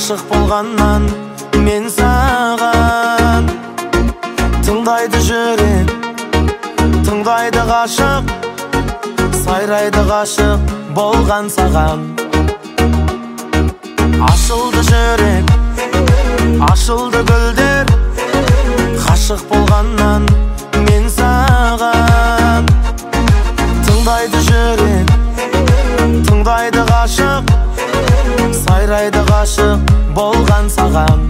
Ғашық болғаннан мен саған, тыңдайды жүрек, тыңдайды ғашық, сайрайды ғашық болған саған. Ашылды жүрек, ашылды гүлдер, ғашық болғаннан мен саған, тыңдайды жүрек, тыңдайды ғашық, сайрайды ғашық болған саған.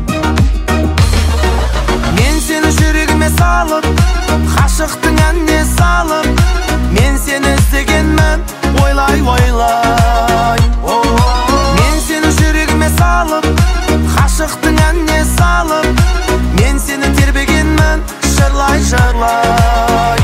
Мен сені жүрегіме салып, ғашықтың әніне салып, мен сені іздегенмін ойлай ойлай. Мен сені жүрегіме салып, ғашықтың әніне салып, мен сені тербегенмін жырлай жырлай.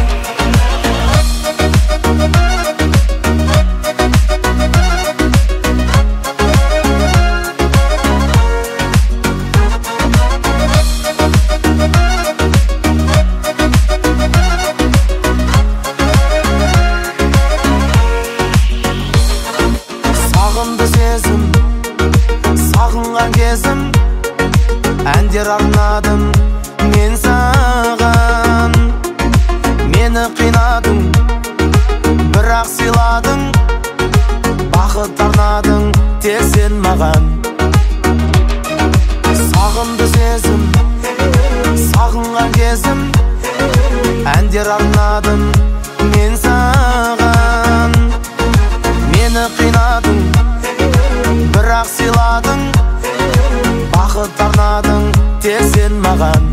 Сағынды сезім, сағынған кезім, әндер арнадым мен саған. Мені қинадың, бірақ сыйладың, бақыт арнадың тек сен маған. Сағынды сезім, сағынған кезім, әндер арнадым мен саған. Мені қинадың, бірақ сыйладың, бақыт арнадың тек сен маған.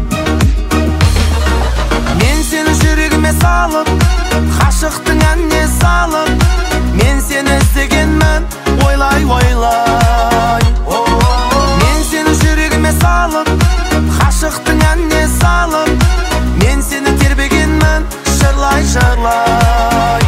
Мен сені жүрегіме салып, ғашықтың әніне салып, мен сені іздегенмін ойлай ойлай. Мен сені жүрегіме салып, ғашықтың әніне салып, мен сені тербегенмін жырлай жырлай.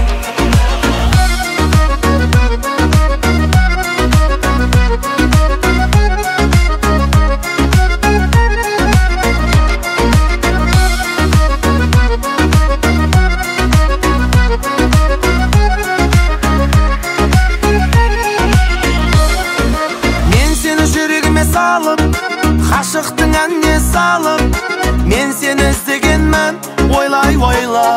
Ғашықтың әніне салып, мен сені іздегенмін ойлай ойлай.